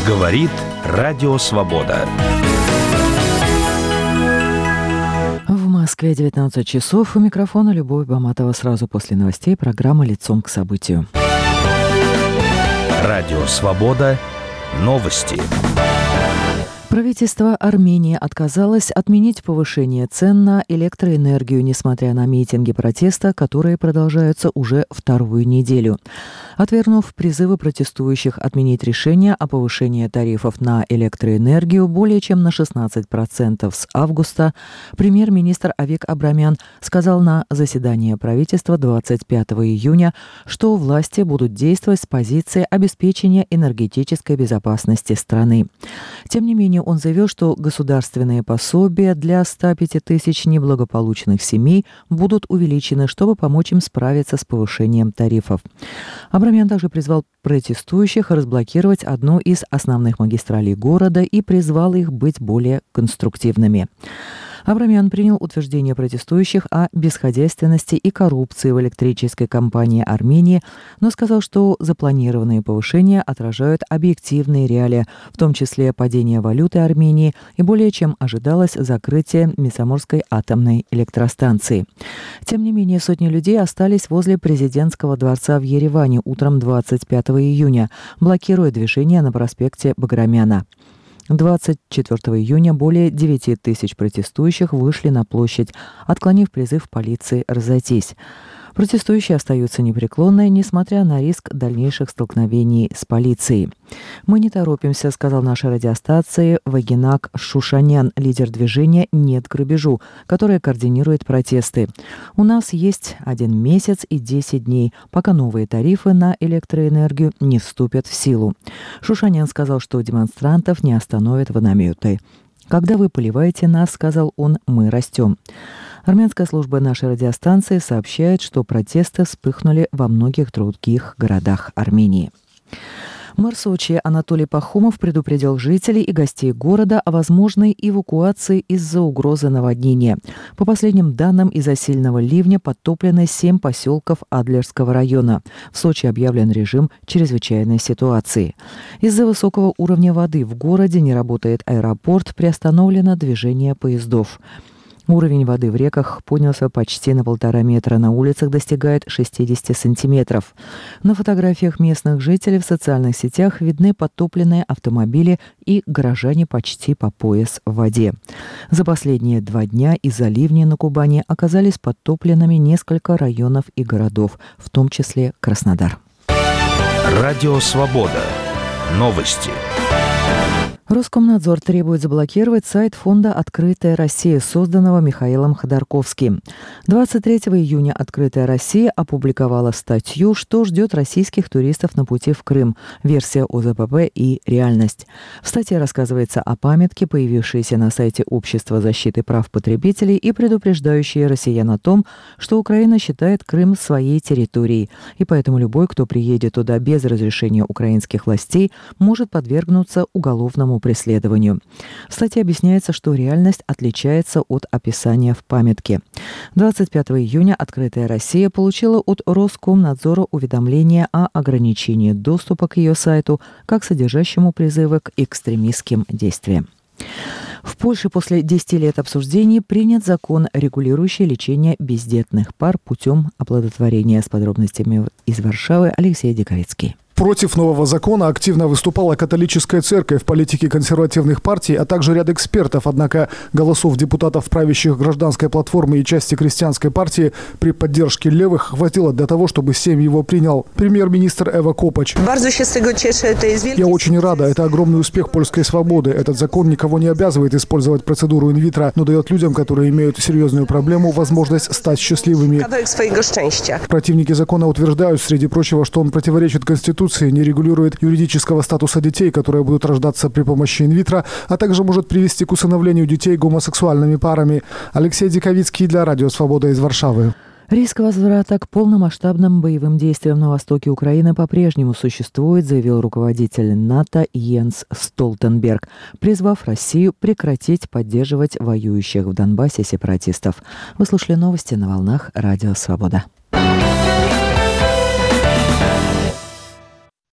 Говорит Радио Свобода. В Москве 19 часов. У микрофона Любовь Баматова. Сразу после новостей программа «Лицом к событию». Радио Свобода. Новости. Правительство Армении отказалось отменить повышение цен на электроэнергию, несмотря на митинги протеста, которые продолжаются уже вторую неделю. Отвергнув призывы протестующих отменить решение о повышении тарифов на электроэнергию более чем на 16% с августа, премьер-министр Авик Абрамян сказал на заседании правительства 25 июня, что власти будут действовать с позиции обеспечения энергетической безопасности страны. Тем не менее, он заявил, что государственные пособия для 105 тысяч неблагополучных семей будут увеличены, чтобы помочь им справиться с повышением тарифов. Абрамян также призвал протестующих разблокировать одну из основных магистралей города и призвал их быть более конструктивными. Абрамян принял утверждение протестующих о бесхозяйственности и коррупции в электрической компании Армении, но сказал, что запланированные повышения отражают объективные реалии, в том числе падение валюты Армении и более чем ожидалось закрытие Месаморской атомной электростанции. Тем не менее, сотни людей остались возле президентского дворца в Ереване утром 25 июня, блокируя движение на проспекте Баграмяна. 24 июня более 9 тысяч протестующих вышли на площадь, отклонив призыв полиции разойтись. Протестующие остаются непреклонны, несмотря на риск дальнейших столкновений с полицией. «Мы не торопимся», — сказал нашей радиостанции Вагинак Шушанян, лидер движения «Нет грабежу», которое координирует протесты. «У нас есть 1 месяц и 10 дней, пока новые тарифы на электроэнергию не вступят в силу». Шушанян сказал, что демонстрантов не остановят водометы. «Когда вы поливаете нас, — сказал он, — мы растем». Армянская служба нашей радиостанции сообщает, что протесты вспыхнули во многих других городах Армении. Мэр Сочи Анатолий Пахомов предупредил жителей и гостей города о возможной эвакуации из-за угрозы наводнения. По последним данным, из-за сильного ливня подтоплены 7 поселков Адлерского района. В Сочи объявлен режим чрезвычайной ситуации. Из-за высокого уровня воды в городе не работает аэропорт, приостановлено движение поездов. Уровень воды в реках поднялся почти на 1,5 метра, на улицах достигает 60 сантиметров. На фотографиях местных жителей в социальных сетях видны подтопленные автомобили и горожане почти по пояс в воде. За последние 2 дня из-за ливня на Кубани оказались подтопленными несколько районов и городов, в том числе Краснодар. Радио Свобода. Новости. Роскомнадзор требует заблокировать сайт фонда «Открытая Россия», созданного Михаилом Ходорковским. 23 июня «Открытая Россия» опубликовала статью, что ждет российских туристов на пути в Крым. Версия ОЗПП и реальность. В статье рассказывается о памятке, появившейся на сайте Общества защиты прав потребителей и предупреждающей россиян о том, что Украина считает Крым своей территорией, и поэтому любой, кто приедет туда без разрешения украинских властей, может подвергнуться уголовному преследованию. В статье объясняется, что реальность отличается от описания в памятке. 25 июня «Открытая Россия» получила от Роскомнадзора уведомление о ограничении доступа к ее сайту как содержащему призывы к экстремистским действиям. В Польше после 10 лет обсуждений принят закон, регулирующий лечение бездетных пар путем оплодотворения. С подробностями из Варшавы Алексей Диковицкий. Против нового закона активно выступала католическая церковь, политики консервативных партий, а также ряд экспертов. Однако голосов депутатов правящих Гражданской платформы и части Крестьянской партии при поддержке левых хватило для того, чтобы Сейм его принял. Премьер-министр Эва Копач. «Я очень рада. Это огромный успех польской свободы. Этот закон никого не обязывает использовать процедуру инвитро, но дает людям, которые имеют серьезную проблему, возможность стать счастливыми». Противники закона утверждают, среди прочего, что он противоречит Конституции, не регулирует юридического статуса детей, которые будут рождаться при помощи инвитро, а также может привести к усыновлению детей гомосексуальными парами. Алексей Диковицкий для Радио Свобода из Варшавы. Риск возврата к полномасштабным боевым действиям на востоке Украины по-прежнему существует, заявил руководитель НАТО Йенс Столтенберг, призвав Россию прекратить поддерживать воюющих в Донбассе сепаратистов. Вы слушали новости на волнах Радио Свобода.